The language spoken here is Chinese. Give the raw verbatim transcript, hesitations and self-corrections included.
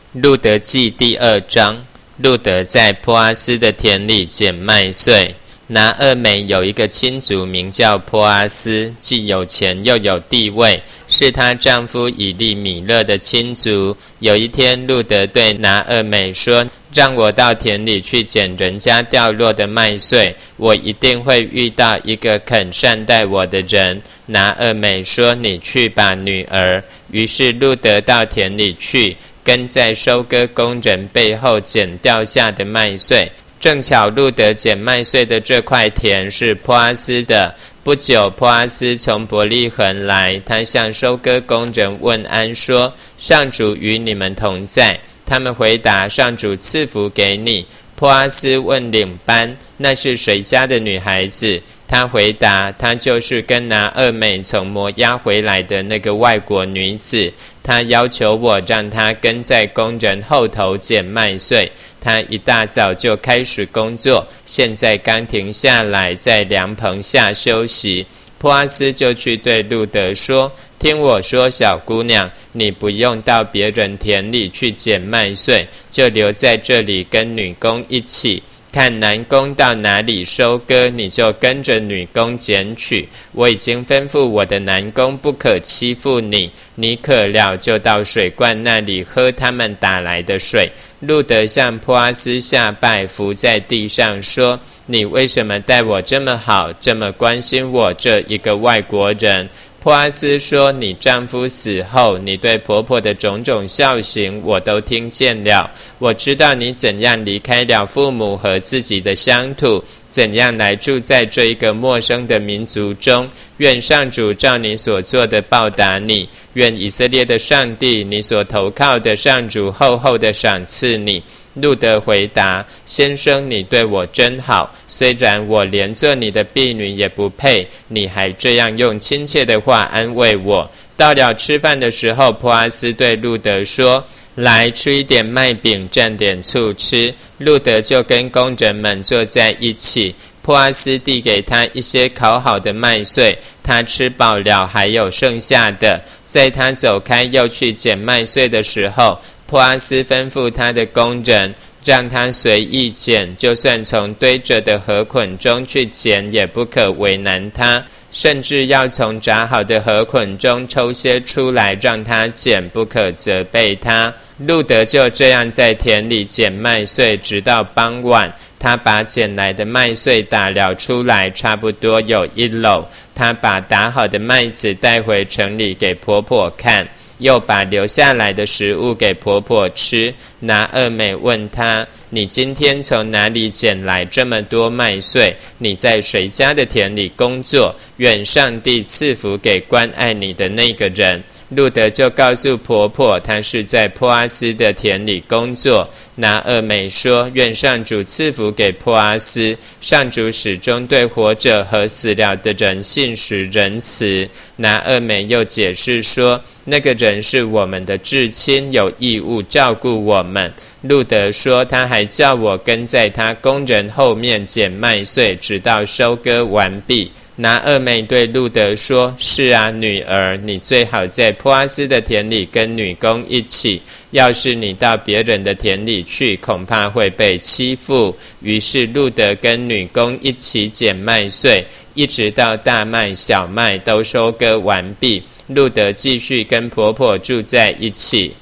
路得记第二章。路得在波阿斯的田里捡麦穗。拿俄美有一个亲族名叫波阿斯，既有钱又有地位，是她丈夫以利米勒的亲族。有一天，路得对拿俄美说，让我到田里去捡人家掉落的麦穗，我一定会遇到一个肯善待我的人。拿俄美说，你去吧，女儿。于是路得到田里去，跟在收割工人背后捡掉下的麦穗。正巧路得捡麦穗的这块田是波阿斯的。不久，波阿斯从伯利恒来，他向收割工人问安说，上主与你们同在。他们回答，上主赐福给你。波阿斯问领班，那是谁家的女孩子？他回答，她就是跟拿俄美从摩押回来的那个外国女子。她要求我让她跟在工人后头捡麦穗。她一大早就开始工作，现在刚停下来，在凉棚下休息。波阿斯就去对路得说，听我说，小姑娘，你不用到别人田里去捡麦穗，就留在这里跟女工一起。看男工到哪里收割，你就跟着女工捡取。我已经吩咐我的男工不可欺负你，你渴了就到水罐那里喝他们打来的水。路得向波阿斯下拜，伏在地上说，你为什么待我这么好，这么关心我这一个外国人？波阿斯说，你丈夫死后，你对婆婆的种种孝行我都听见了。我知道你怎样离开了父母和自己的乡土，怎样来住在这一个陌生的民族中。愿上主照你所做的报答你，愿以色列的上帝，你所投靠的上主厚厚的赏赐你。路得回答，先生，你对我真好，虽然我连做你的婢女也不配，你还这样用亲切的话安慰我。到了吃饭的时候，波阿斯对路得说，来吃一点麦饼，蘸点醋吃。路得就跟工人们坐在一起，波阿斯递给他一些烤好的麦穗，他吃饱了还有剩下的。在他走开又去捡麦穗的时候，波阿斯吩咐他的工人，让他随意捡，就算从堆着的禾捆中去捡，也不可为难他，甚至要从扎好的禾捆中抽些出来让他捡，不可责备他。路得就这样在田里捡麦穗，直到傍晚。他把捡来的麦穗打了出来，差不多有一篓。他把打好的麦子带回城里给婆婆看，又把留下来的食物给婆婆吃。拿俄美问他，你今天从哪里捡来这么多麦穗？你在谁家的田里工作？愿上帝赐福给关爱你的那个人。路得就告诉婆婆，他是在波阿斯的田里工作。拿俄美说，愿上主赐福给波阿斯，上主始终对活着和死了的人信实仁慈。拿俄美又解释说，那个人是我们的至亲，有义务照顾我们。路得说，他还叫我跟在他工人后面捡麦穗，直到收割完毕。拿俄美对路得说，是啊，女儿，你最好在波阿斯的田里跟女工一起，要是你到别人的田里去，恐怕会被欺负。于是路得跟女工一起捡麦穗，一直到大麦小麦都收割完毕。路得继续跟婆婆住在一起。